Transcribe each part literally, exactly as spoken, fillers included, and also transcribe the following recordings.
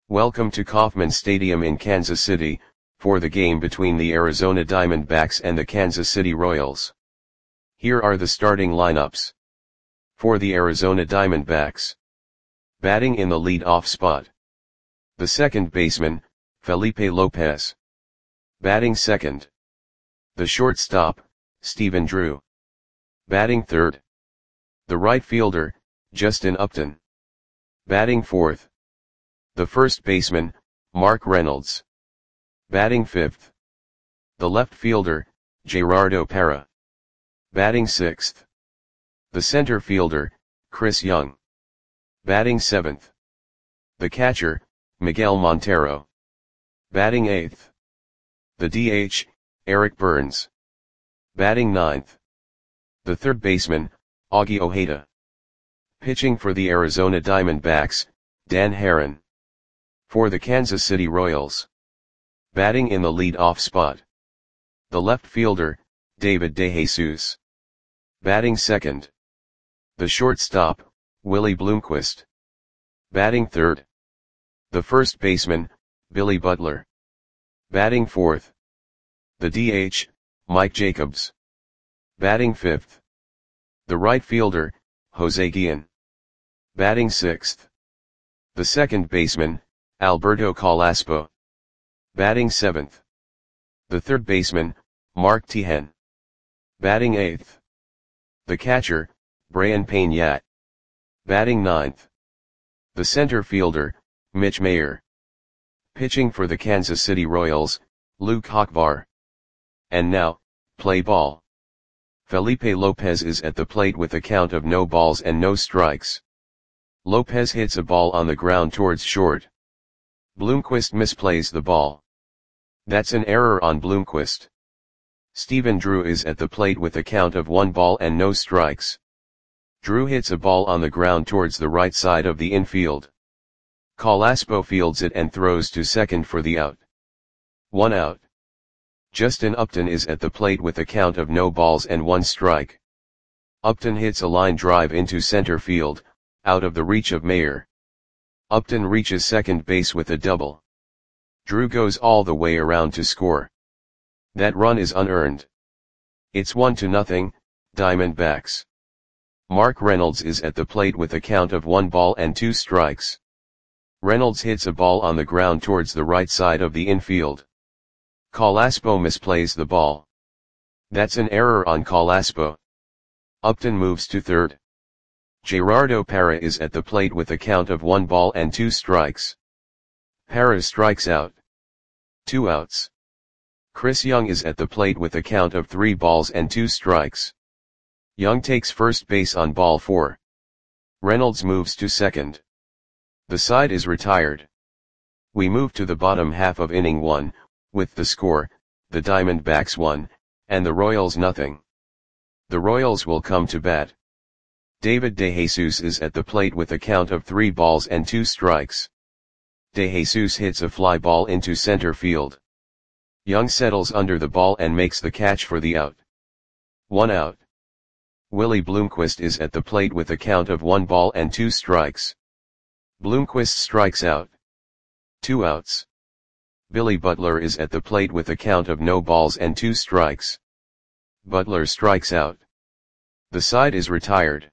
Welcome to Kauffman Stadium in Kansas City, for the game between the Arizona Diamondbacks and the Kansas City Royals. Here are the starting lineups. For the Arizona Diamondbacks. Batting in the lead-off spot. The second baseman, Felipe Lopez. Batting second. The shortstop, Stephen Drew. Batting third. The right fielder, Justin Upton. Batting fourth. The first baseman, Mark Reynolds. Batting fifth. The left fielder, Gerardo Parra. Batting sixth. The center fielder, Chris Young. Batting seventh. The catcher, Miguel Montero. Batting eighth. The D H, Eric Burns. Batting ninth. The third baseman, Augie Ojeda. Pitching for the Arizona Diamondbacks, Dan Haren. For the Kansas City Royals. Batting in the lead-off spot. The left fielder, David DeJesus. Batting second. The shortstop, Willie Bloomquist. Batting third. The first baseman, Billy Butler. Batting fourth. The D H, Mike Jacobs. Batting fifth. The right fielder, Jose Guillen. Batting sixth. The second baseman, Alberto Calaspo. Batting seventh. The third baseman, Mark Teahen. Batting eighth. The catcher, Brayan Peña. Batting ninth. The center fielder, Mitch Mayer. Pitching for the Kansas City Royals, Luke Hochvar. And now, play ball. Felipe Lopez is at the plate with a count of no balls and no strikes. Lopez hits a ball on the ground towards short. Bloomquist misplays the ball. That's an error on Bloomquist. Stephen Drew is at the plate with a count of one ball and no strikes. Drew hits a ball on the ground towards the right side of the infield. Calaspo fields it and throws to second for the out. One out. Justin Upton is at the plate with a count of no balls and one strike. Upton hits a line drive into center field, out of the reach of Mayer. Upton reaches second base with a double. Drew goes all the way around to score. That run is unearned. It's one to nothing, Diamondbacks. Mark Reynolds is at the plate with a count of one ball and two strikes. Reynolds hits a ball on the ground towards the right side of the infield. Calaspo misplays the ball. That's an error on Calaspo. Upton moves to third. Gerardo Parra is at the plate with a count of one ball and two strikes. Parra strikes out. Two outs. Chris Young is at the plate with a count of three balls and two strikes. Young takes first base on ball four. Reynolds moves to second. The side is retired. We move to the bottom half of inning one, with the score, the Diamondbacks one, and the Royals nothing. The Royals will come to bat. David DeJesus is at the plate with a count of three balls and two strikes. DeJesus hits a fly ball into center field. Young settles under the ball and makes the catch for the out. One out. Willie Bloomquist is at the plate with a count of one ball and two strikes. Bloomquist strikes out. Two outs. Billy Butler is at the plate with a count of no balls and two strikes. Butler strikes out. The side is retired.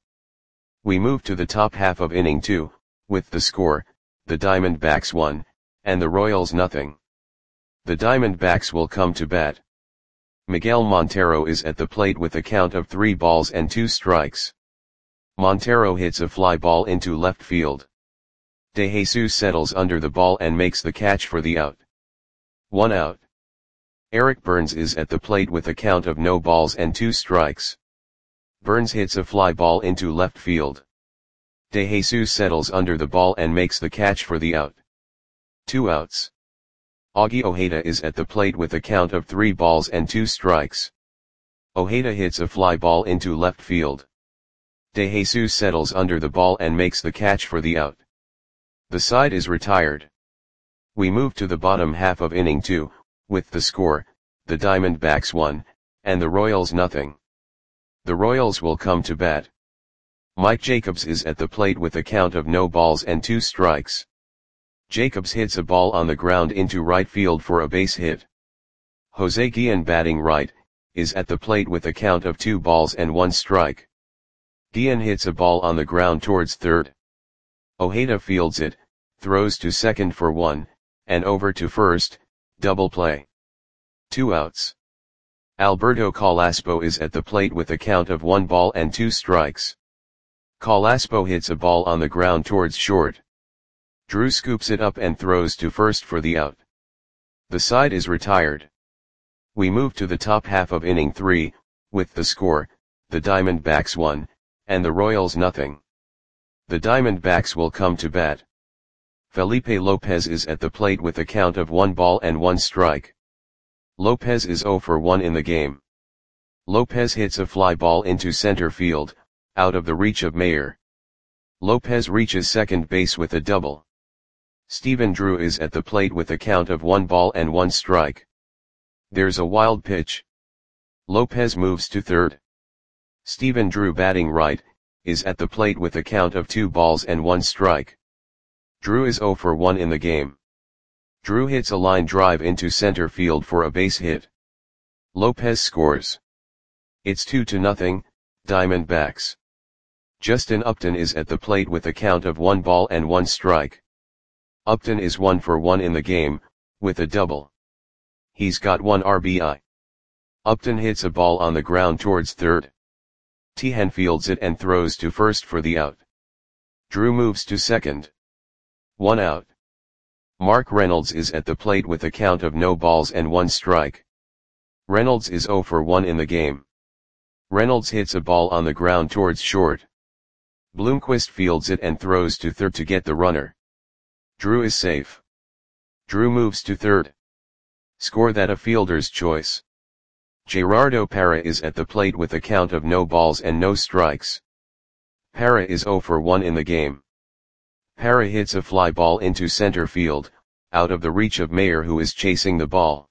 We move to the top half of inning two, with the score, the Diamondbacks one, and the Royals nothing. The Diamondbacks will come to bat. Miguel Montero is at the plate with a count of three balls and two strikes. Montero hits a fly ball into left field. DeJesus settles under the ball and makes the catch for the out. One out. Eric Burns is at the plate with a count of no balls and two strikes. Burns hits a fly ball into left field. DeJesus settles under the ball and makes the catch for the out. Two outs. Augie Ojeda is at the plate with a count of three balls and two strikes. Ojeda hits a fly ball into left field. DeJesus settles under the ball and makes the catch for the out. The side is retired. We move to the bottom half of inning two, with the score, the Diamondbacks one, and the Royals nothing. The Royals will come to bat. Mike Jacobs is at the plate with a count of no balls and two strikes. Jacobs hits a ball on the ground into right field for a base hit. Jose Guillen, batting right, is at the plate with a count of two balls and one strike. Guillen hits a ball on the ground towards third. Ojeda fields it, throws to second for one, and over to first, double play. Two outs. Alberto Calaspo is at the plate with a count of one ball and two strikes. Calaspo hits a ball on the ground towards short. Drew scoops it up and throws to first for the out. The side is retired. We move to the top half of inning three, with the score, the Diamondbacks one, and the Royals nothing. The Diamondbacks will come to bat. Felipe Lopez is at the plate with a count of one ball and one strike. Lopez is zero for one in the game. Lopez hits a fly ball into center field, out of the reach of Mayer. Lopez reaches second base with a double. Stephen Drew is at the plate with a count of one ball and one strike. There's a wild pitch. Lopez moves to third. Stephen Drew, batting right, is at the plate with a count of two balls and one strike. Drew is zero for one in the game. Drew hits a line drive into center field for a base hit. Lopez scores. It's two to nothing, Diamondbacks. Justin Upton is at the plate with a count of one ball and one strike. Upton is one for one in the game, with a double. He's got one R B I. Upton hits a ball on the ground towards third. Tehan fields it and throws to first for the out. Drew moves to second. One out. Mark Reynolds is at the plate with a count of no balls and one strike. Reynolds is zero for one in the game. Reynolds hits a ball on the ground towards short. Bloomquist fields it and throws to third to get the runner. Drew is safe. Drew moves to third. Score that a fielder's choice. Gerardo Parra is at the plate with a count of no balls and no strikes. Parra is zero for one in the game. Parra hits a fly ball into center field, out of the reach of Mayer, who is chasing the ball.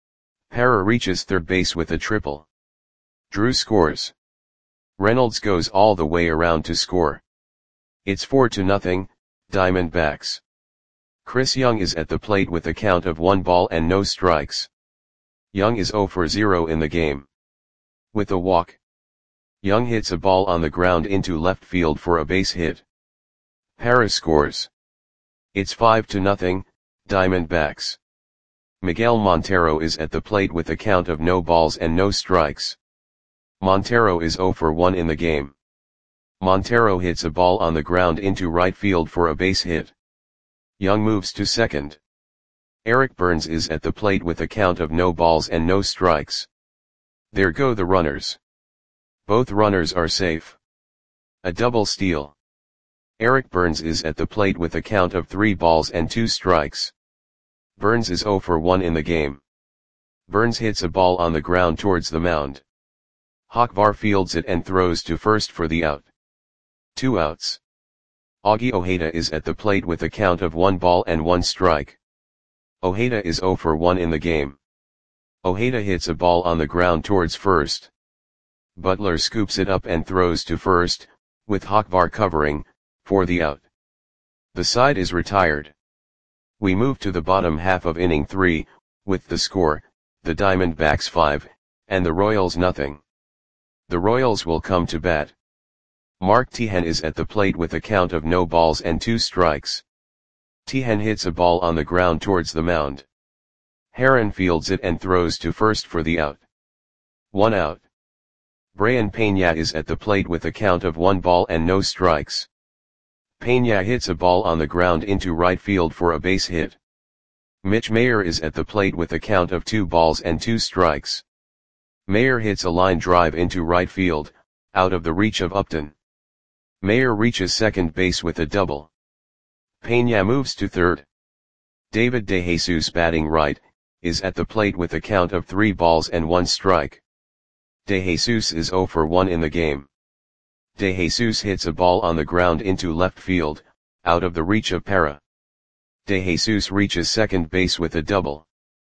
Parra reaches third base with a triple. Drew scores. Reynolds goes all the way around to score. It's four to nothing, Diamondbacks. Chris Young is at the plate with a count of one ball and no strikes. Young is zero for zero in the game. With a walk. Young hits a ball on the ground into left field for a base hit. Parra scores. It's five to nothing, Diamondbacks. Miguel Montero is at the plate with a count of no balls and no strikes. Montero is zero for one in the game. Montero hits a ball on the ground into right field for a base hit. Young moves to second. Eric Burns is at the plate with a count of no balls and no strikes. There go the runners. Both runners are safe. A double steal. Eric Burns is at the plate with a count of three balls and two strikes. Burns is zero for one in the game. Burns hits a ball on the ground towards the mound. Hochvar fields it and throws to first for the out. Two outs. Augie Ojeda is at the plate with a count of one ball and one strike. Ojeda is zero for one in the game. Ojeda hits a ball on the ground towards first. Butler scoops it up and throws to first, with Hochvar covering, for the out. The side is retired. We move to the bottom half of inning three, with the score, the Diamondbacks five, and the Royals nothing. The Royals will come to bat. Mark Tehan is at the plate with a count of no balls and two strikes. Tehan hits a ball on the ground towards the mound. Heron fields it and throws to first for the out. One out. Brian Peña is at the plate with a count of one ball and no strikes. Peña hits a ball on the ground into right field for a base hit. Mitch Mayer is at the plate with a count of two balls and two strikes. Mayer hits a line drive into right field, out of the reach of Upton. Mayer reaches second base with a double. Peña moves to third. David DeJesus, batting right, is at the plate with a count of three balls and one strike. DeJesus is zero for one in the game. DeJesus hits a ball on the ground into left field, out of the reach of Parra. DeJesus reaches second base with a double.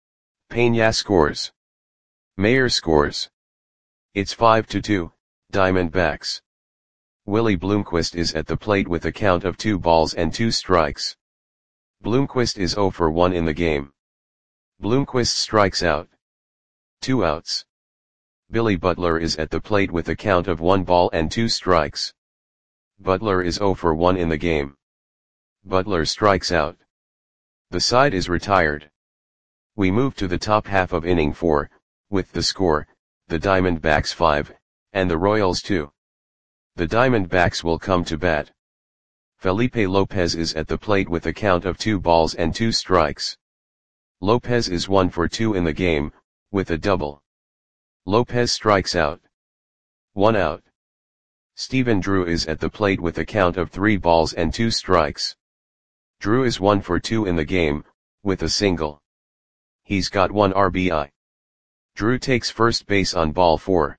Peña scores. Mayer scores. It's five to two, Diamondbacks. Willie Bloomquist is at the plate with a count of two balls and two strikes. Bloomquist is zero for one in the game. Bloomquist strikes out. Two outs. Billy Butler is at the plate with a count of one ball and two strikes. Butler is zero for one in the game. Butler strikes out. The side is retired. We move to the top half of inning four, with the score, the Diamondbacks five, and the Royals two. The Diamondbacks will come to bat. Felipe Lopez is at the plate with a count of two balls and two strikes. Lopez is one for two in the game, with a double. Lopez strikes out. One out. Stephen Drew is at the plate with a count of three balls and two strikes. Drew is one for two in the game, with a single. He's got one R B I. Drew takes first base on ball four.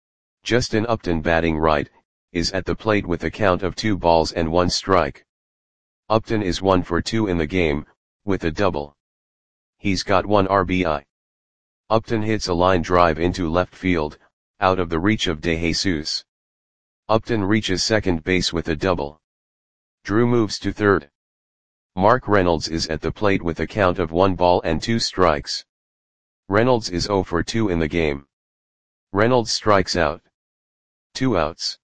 Justin Upton, batting right, is at the plate with a count of two balls and one strike. Upton is one for two in the game, with a double. He's got one R B I. Upton hits a line drive into left field, out of the reach of De Jesus. Upton reaches second base with a double. Drew moves to third. Mark Reynolds is at the plate with a count of one ball and two strikes. Reynolds is zero for two in the game. Reynolds strikes out. Two outs.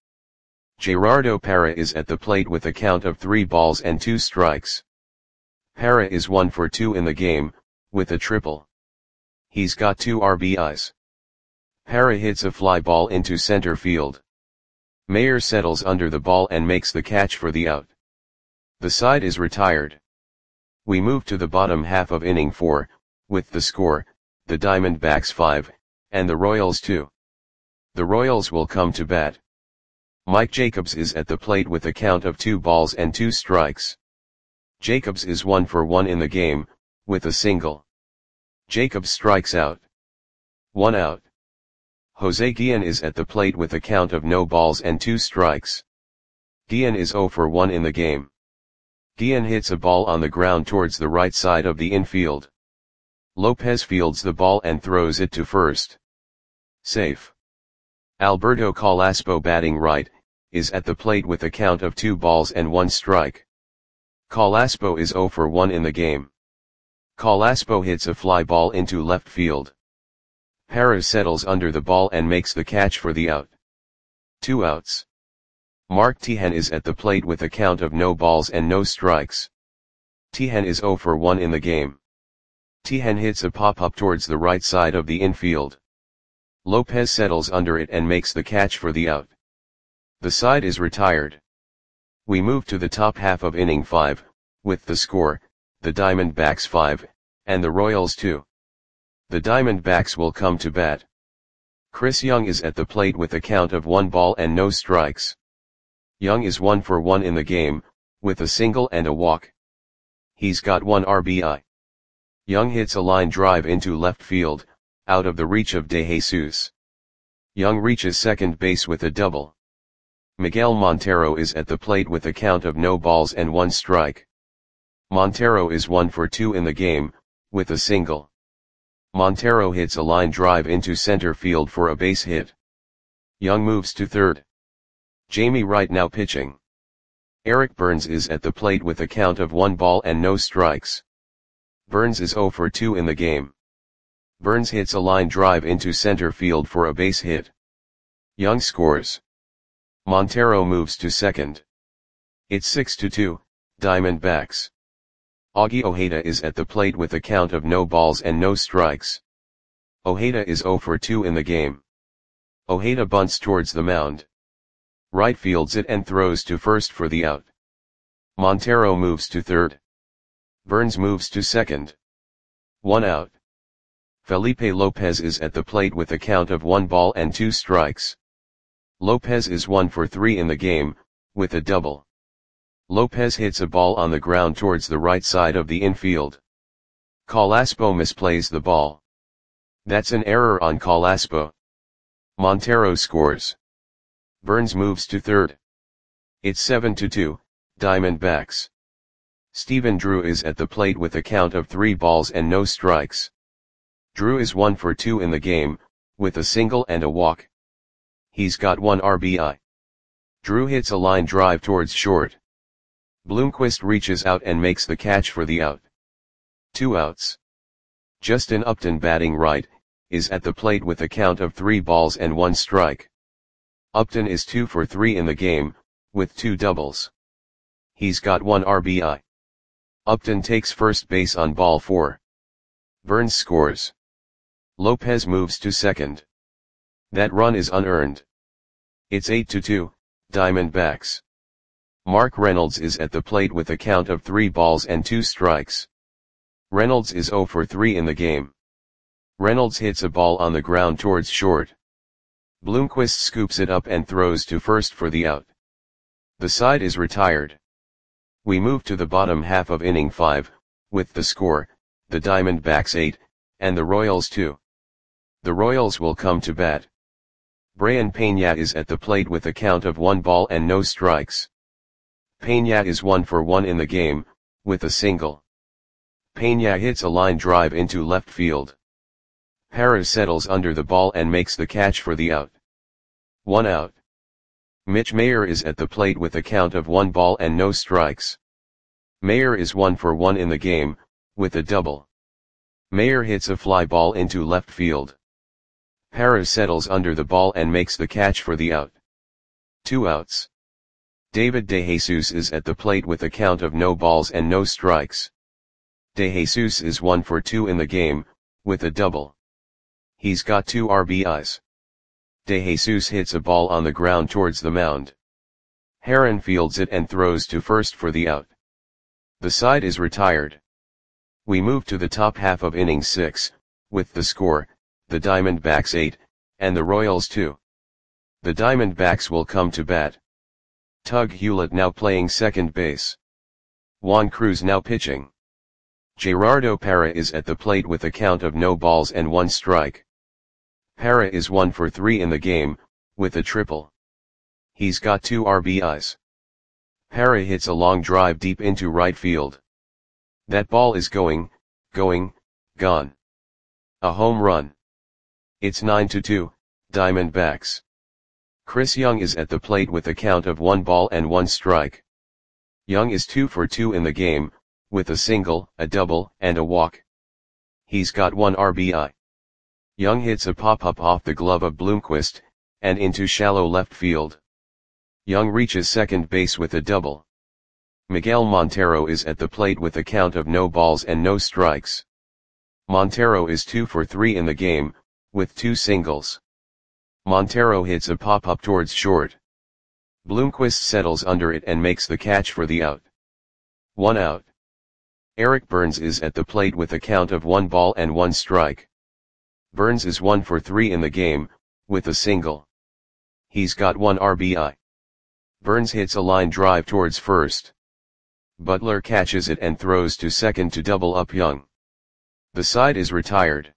Gerardo Parra is at the plate with a count of three balls and two strikes. Parra is one for two in the game, with a triple. He's got two R B Is. Parra hits a fly ball into center field. Mayer settles under the ball and makes the catch for the out. The side is retired. We move to the bottom half of inning four, with the score, the Diamondbacks five, and the Royals two. The Royals will come to bat. Mike Jacobs is at the plate with a count of two balls and two strikes. Jacobs is one for one in the game, with a single. Jacobs strikes out. One out. Jose Guillen is at the plate with a count of no balls and two strikes. Guillen is zero for one in the game. Guillen hits a ball on the ground towards the right side of the infield. Lopez fields the ball and throws it to first. Safe. Alberto Calaspo, batting right, is at the plate with a count of two balls and one strike. Calaspo is zero for one in the game. Calaspo hits a fly ball into left field. Parra settles under the ball and makes the catch for the out. Two outs. Mark Tejan is at the plate with a count of no balls and no strikes. Tejan is zero for one in the game. Tejan hits a pop-up towards the right side of the infield. Lopez settles under it and makes the catch for the out. The side is retired. We move to the top half of inning five, with the score, the Diamondbacks five, and the Royals two. The Diamondbacks will come to bat. Chris Young is at the plate with a count of one ball and no strikes. Young is one for one in the game, with a single and a walk. He's got one R B I. Young hits a line drive into left field, out of the reach of De Jesus. Young reaches second base with a double. Miguel Montero is at the plate with a count of no balls and one strike. Montero is one for two in the game, with a single. Montero hits a line drive into center field for a base hit. Young moves to third. Jamie Wright now pitching. Eric Burns is at the plate with a count of one ball and no strikes. Burns is zero for two in the game. Burns hits a line drive into center field for a base hit. Young scores. Montero moves to second. It's six to two, Diamondbacks. Augie Ojeda is at the plate with a count of no balls and no strikes. Ojeda is zero for two in the game. Ojeda bunts towards the mound. Wright fields it and throws to first for the out. Montero moves to third. Burns moves to second. One out. Felipe Lopez is at the plate with a count of one ball and two strikes. Lopez is one for three in the game, with a double. Lopez hits a ball on the ground towards the right side of the infield. Calaspo misplays the ball. That's an error on Calaspo. Montero scores. Burns moves to third. It's seven to two, Diamondbacks. Stephen Drew is at the plate with a count of three balls and no strikes. Drew is one for two in the game, with a single and a walk. He's got one R B I. Drew hits a line drive towards short. Bloomquist reaches out and makes the catch for the out. Two outs. Justin Upton, batting right, is at the plate with a count of three balls and one strike. Upton is two for three in the game, with two doubles. He's got one R B I. Upton takes first base on ball four. Burns scores. Lopez moves to second. That run is unearned. It's eight to two, Diamondbacks. Mark Reynolds is at the plate with a count of three balls and two strikes. Reynolds is zero for three in the game. Reynolds hits a ball on the ground towards short. Bloomquist scoops it up and throws to first for the out. The side is retired. We move to the bottom half of inning five, with the score, the Diamondbacks eight, and the Royals two. The Royals will come to bat. Brayan Peña is at the plate with a count of one ball and no strikes. Peña is one for one in the game, with a single. Peña hits a line drive into left field. Parra settles under the ball and makes the catch for the out. One out. Mitch Mayer is at the plate with a count of one ball and no strikes. Mayer is one for one in the game, with a double. Mayer hits a fly ball into left field. Parra settles under the ball and makes the catch for the out. Two outs. David DeJesus is at the plate with a count of no balls and no strikes. DeJesus is one for two in the game, with a double. He's got two R B Is. DeJesus hits a ball on the ground towards the mound. Heron fields it and throws to first for the out. The side is retired. We move to the top half of inning six, with the score, the Diamondbacks eight, and the Royals two. The Diamondbacks will come to bat. Tug Hewlett now playing second base. Juan Cruz now pitching. Gerardo Parra is at the plate with a count of no balls and one strike. Parra is one for three in the game, with a triple. He's got two R B Is. Parra hits a long drive deep into right field. That ball is going, going, gone. A home run. It's nine to two, Diamondbacks. Chris Young is at the plate with a count of one ball and one strike. Young is two for two in the game, with a single, a double, and a walk. He's got one R B I. Young hits a pop-up off the glove of Bloomquist, and into shallow left field. Young reaches second base with a double. Miguel Montero is at the plate with a count of no balls and no strikes. Montero is two for three in the game, with two singles. Montero hits a pop-up towards short. Bloomquist settles under it and makes the catch for the out. One out. Eric Burns is at the plate with a count of one ball and one strike. Burns is one for three in the game, with a single. He's got one R B I. Burns hits a line drive towards first. Butler catches it and throws to second to double up Young. The side is retired.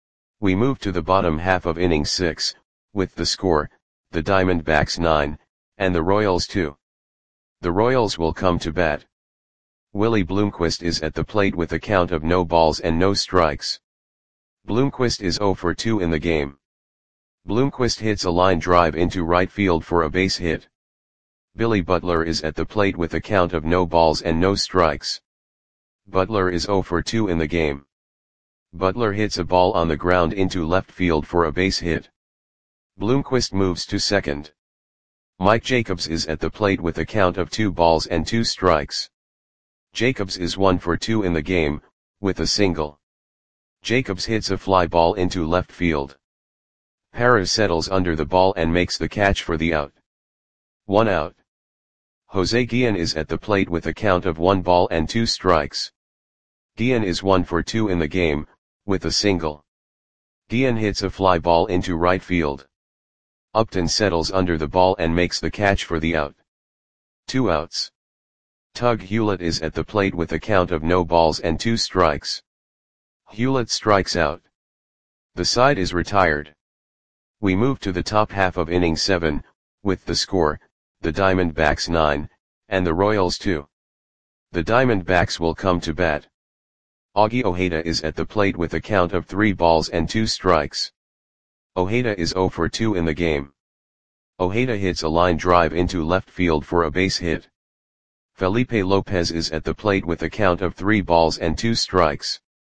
We move to the bottom half of inning six, with the score, the Diamondbacks nine, and the Royals two. The Royals will come to bat. Willie Bloomquist is at the plate with a count of no balls and no strikes. Bloomquist is zero for two in the game. Bloomquist hits a line drive into right field for a base hit. Billy Butler is at the plate with a count of no balls and no strikes. Butler is zero for two in the game. Butler hits a ball on the ground into left field for a base hit. Bloomquist moves to second. Mike Jacobs is at the plate with a count of two balls and two strikes. Jacobs is one for two in the game, with a single. Jacobs hits a fly ball into left field. Parra settles under the ball and makes the catch for the out. One out. Jose Guillen is at the plate with a count of one ball and two strikes. Guillen is one for two in the game, with a single. Guillen hits a fly ball into right field. Upton settles under the ball and makes the catch for the out. Two outs. Tug Hewlett is at the plate with a count of no balls and two strikes. Hewlett strikes out. The side is retired. We move to the top half of inning seven, with the score, the Diamondbacks nine, and the Royals two. The Diamondbacks will come to bat. Augie Ojeda is at the plate with a count of three balls and two strikes. Ojeda is zero for two in the game. Ojeda hits a line drive into left field for a base hit. Felipe Lopez is at the plate with a count of three balls and two strikes.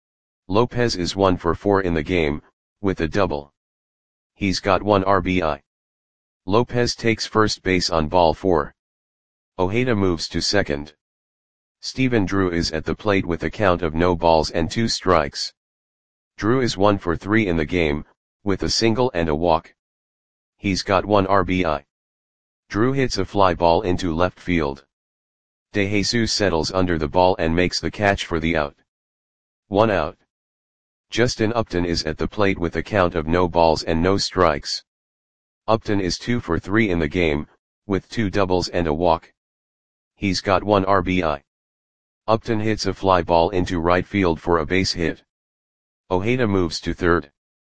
Lopez is one for four in the game, with a double. He's got one R B I. Lopez takes first base on ball four. Ojeda moves to second. Stephen Drew is at the plate with a count of no balls and two strikes. Drew is one for three in the game, with a single and a walk. He's got one R B I. Drew hits a fly ball into left field. De Jesus settles under the ball and makes the catch for the out. One out. Justin Upton is at the plate with a count of no balls and no strikes. Upton is two for three in the game, with two doubles and a walk. He's got one R B I. Upton hits a fly ball into right field for a base hit. Ojeda moves to third.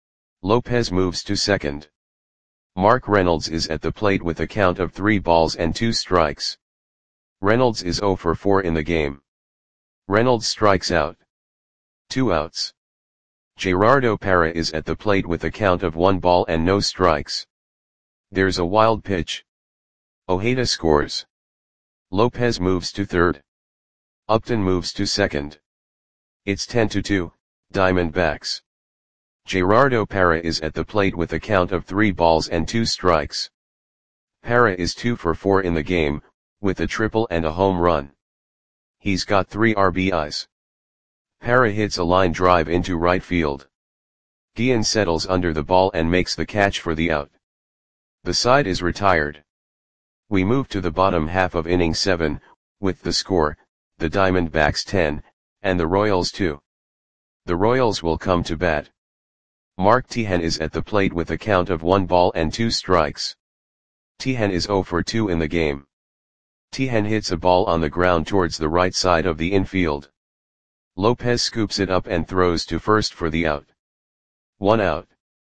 Lopez moves to second. Mark Reynolds is at the plate with a count of three balls and two strikes. Reynolds is zero for four in the game. Reynolds strikes out. Two outs. Gerardo Parra is at the plate with a count of one ball and no strikes. There's a wild pitch. Ojeda scores. Lopez moves to third. Upton moves to second. It's ten to two, Diamondbacks. Gerardo Parra is at the plate with a count of three balls and two strikes. Parra is two for four in the game, with a triple and a home run. He's got three R B Is. Parra hits a line drive into right field. Guillen settles under the ball and makes the catch for the out. The side is retired. We move to the bottom half of inning seven, with the score, the Diamondbacks ten, and the Royals two. The Royals will come to bat. Mark Teahen is at the plate with a count of one ball and two strikes. Teahen is zero for two in the game. Teahen hits a ball on the ground towards the right side of the infield. Lopez scoops it up and throws to first for the out. One out.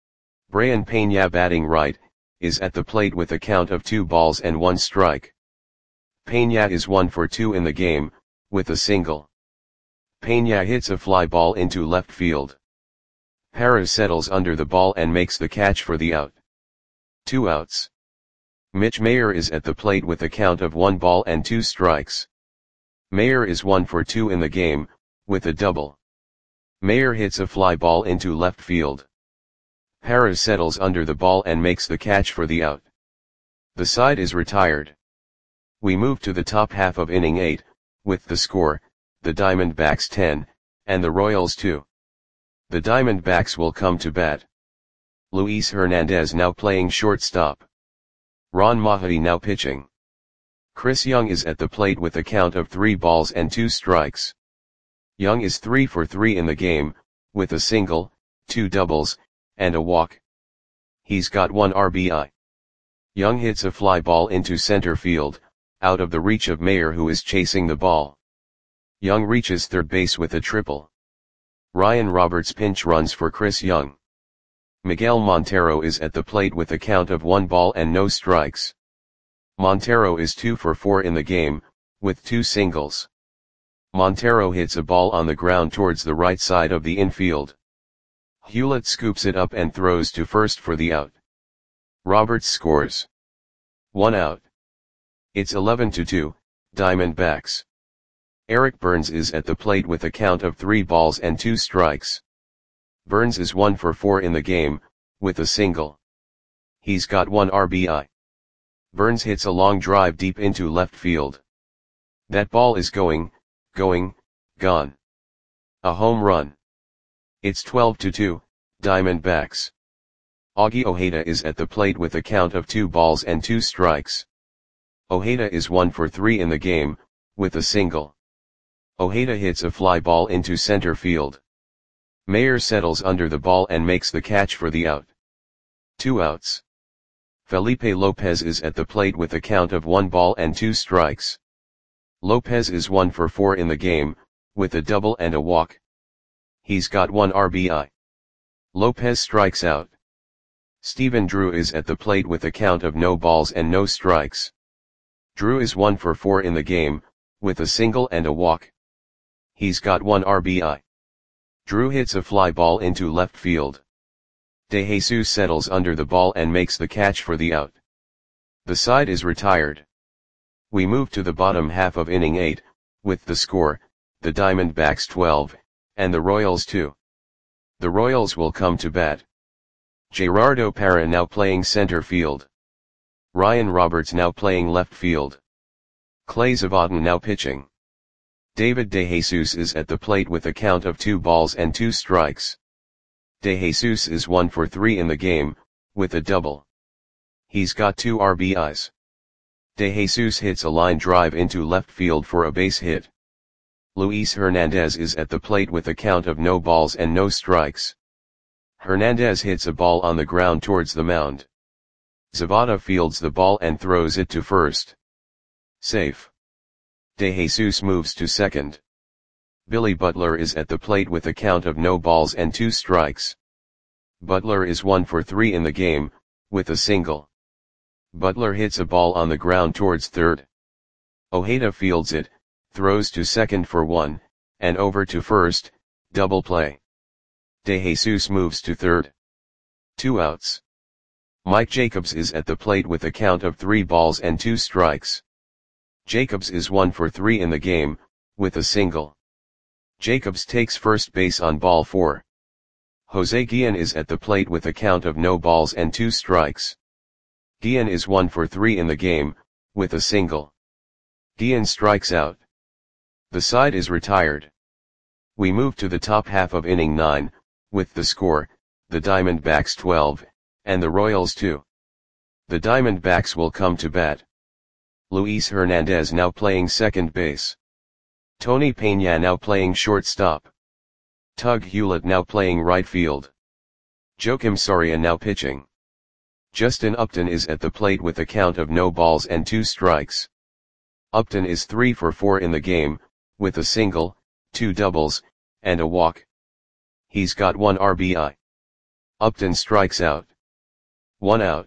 Brayan Peña, batting right, is at the plate with a count of two balls and one strike. Peña is one for two in the game, with a single. Peña hits a fly ball into left field. Parra settles under the ball and makes the catch for the out. Two outs. Mitch Mayer is at the plate with a count of one ball and two strikes. Mayer is one for two in the game, with a double. Mayer hits a fly ball into left field. Parra settles under the ball and makes the catch for the out. The side is retired. We move to the top half of inning eight, with the score, the Diamondbacks ten, and the Royals two. The Diamondbacks will come to bat. Luis Hernandez now playing shortstop. Ron Mahaty now pitching. Chris Young is at the plate with a count of three balls and two strikes. Young is three for three in the game, with a single, two doubles, and a walk. He's got one R B I. Young hits a fly ball into center field, out of the reach of Mayer, who is chasing the ball. Young reaches third base with a triple. Ryan Roberts pinch runs for Chris Young. Miguel Montero is at the plate with a count of one ball and no strikes. Montero is two for four in the game, with two singles. Montero hits a ball on the ground towards the right side of the infield. Hewlett scoops it up and throws to first for the out. Roberts scores. One out. It's eleven to two, Diamondbacks. Eric Burns is at the plate with a count of three balls and two strikes. Burns is one for four in the game, with a single. He's got one R B I. Burns hits a long drive deep into left field. That ball is going, going, gone. A home run. It's twelve to two, Diamondbacks. Augie Ojeda is at the plate with a count of two balls and two strikes. Ojeda is one for three in the game, with a single. Ojeda hits a fly ball into center field. Mayer settles under the ball and makes the catch for the out. Two outs. Felipe Lopez is at the plate with a count of one ball and two strikes. Lopez is one for four in the game, with a double and a walk. He's got one R B I. Lopez strikes out. Stephen Drew is at the plate with a count of no balls and no strikes. Drew is one for four in the game, with a single and a walk. He's got one R B I. Drew hits a fly ball into left field. De Jesus settles under the ball and makes the catch for the out. The side is retired. We move to the bottom half of inning eight, with the score, the Diamondbacks twelve, and the Royals two. The Royals will come to bat. Gerardo Parra now playing center field. Ryan Roberts now playing left field. Clay Zavada now pitching. David DeJesus is at the plate with a count of two balls and two strikes. DeJesus is one for three in the game, with a double. He's got two R B Is. DeJesus hits a line drive into left field for a base hit. Luis Hernandez is at the plate with a count of no balls and no strikes. Hernandez hits a ball on the ground towards the mound. Zavada fields the ball and throws it to first. Safe. DeJesus moves to second. Billy Butler is at the plate with a count of no balls and two strikes. Butler is one for three in the game, with a single. Butler hits a ball on the ground towards third. Ojeda fields it, throws to second for one, and over to first, double play. DeJesus moves to third. Two outs. Mike Jacobs is at the plate with a count of three balls and two strikes. Jacobs is one for three in the game, with a single. Jacobs takes first base on ball four. Jose Guillen is at the plate with a count of no balls and two strikes. Guillen is one for three in the game, with a single. Guillen strikes out. The side is retired. We move to the top half of inning nine, with the score, the Diamondbacks twelve, and the Royals two. The Diamondbacks will come to bat. Luis Hernandez now playing second base. Tony Peña now playing shortstop. Tug Hewlett now playing right field. Joakim Soria now pitching. Justin Upton is at the plate with a count of no balls and two strikes. Upton is three for four in the game, with a single, two doubles, and a walk. He's got one R B I. Upton strikes out. One out.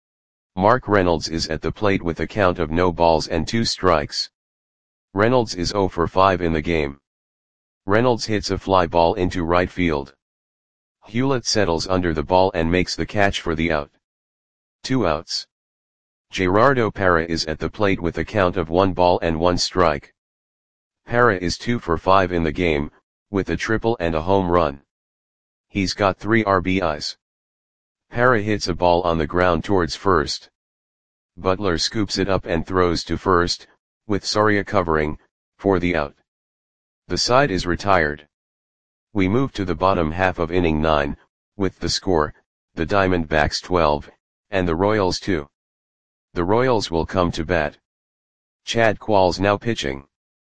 Mark Reynolds is at the plate with a count of no balls and two strikes. Reynolds is zero for five in the game. Reynolds hits a fly ball into right field. Hewlett settles under the ball and makes the catch for the out. Two outs. Gerardo Parra is at the plate with a count of one ball and one strike. Parra is two for five in the game, with a triple and a home run. He's got three R B Is. Parra hits a ball on the ground towards first. Butler scoops it up and throws to first, with Soria covering, for the out. The side is retired. We move to the bottom half of inning nine, with the score, the Diamondbacks twelve, and the Royals two. The Royals will come to bat. Chad Qualls now pitching.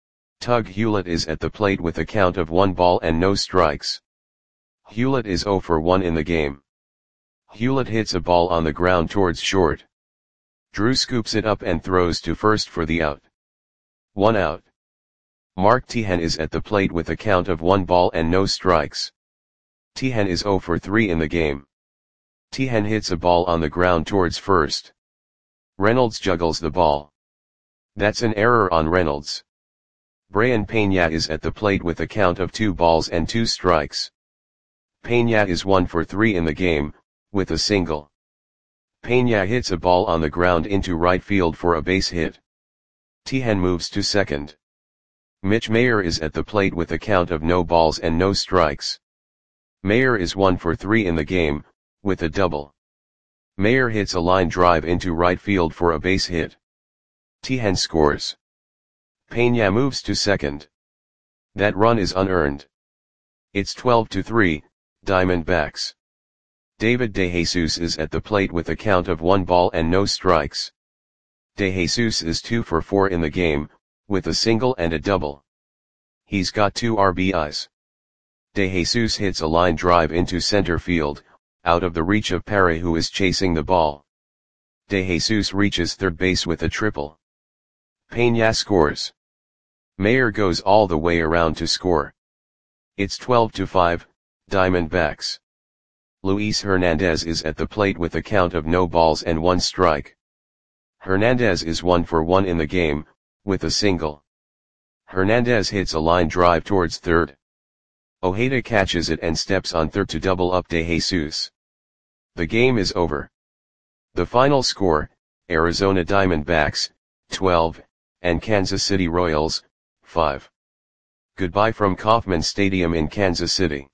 Tug Hewlett is at the plate with a count of one ball and no strikes. Hewlett is zero for one in the game. Hewlett hits a ball on the ground towards short. Drew scoops it up and throws to first for the out. One out. Mark Teahen is at the plate with a count of one ball and no strikes. Teahen is zero for three in the game. Teahen hits a ball on the ground towards first. Reynolds juggles the ball. That's an error on Reynolds. Brayan Peña is at the plate with a count of two balls and two strikes. Peña is one for three in the game, with a single. Peña hits a ball on the ground into right field for a base hit. Teahen moves to second. Mitch Mayer is at the plate with a count of no balls and no strikes. Mayer is one for three in the game, with a double. Mayer hits a line drive into right field for a base hit. Teahen scores. Peña moves to second. That run is unearned. It's twelve to three, Diamondbacks. David DeJesus is at the plate with a count of one ball and no strikes. DeJesus is two for four in the game, with a single and a double. He's got two R B Is. DeJesus hits a line drive into center field, out of the reach of Parra, who is chasing the ball. DeJesus reaches third base with a triple. Peña scores. Mayer goes all the way around to score. It's twelve to five, Diamondbacks. Luis Hernandez is at the plate with a count of no balls and one strike. Hernandez is one for one in the game, with a single. Hernandez hits a line drive towards third. Ojeda catches it and steps on third to double up DeJesus. The game is over. The final score, Arizona Diamondbacks, twelve, and Kansas City Royals, five. Goodbye from Kauffman Stadium in Kansas City.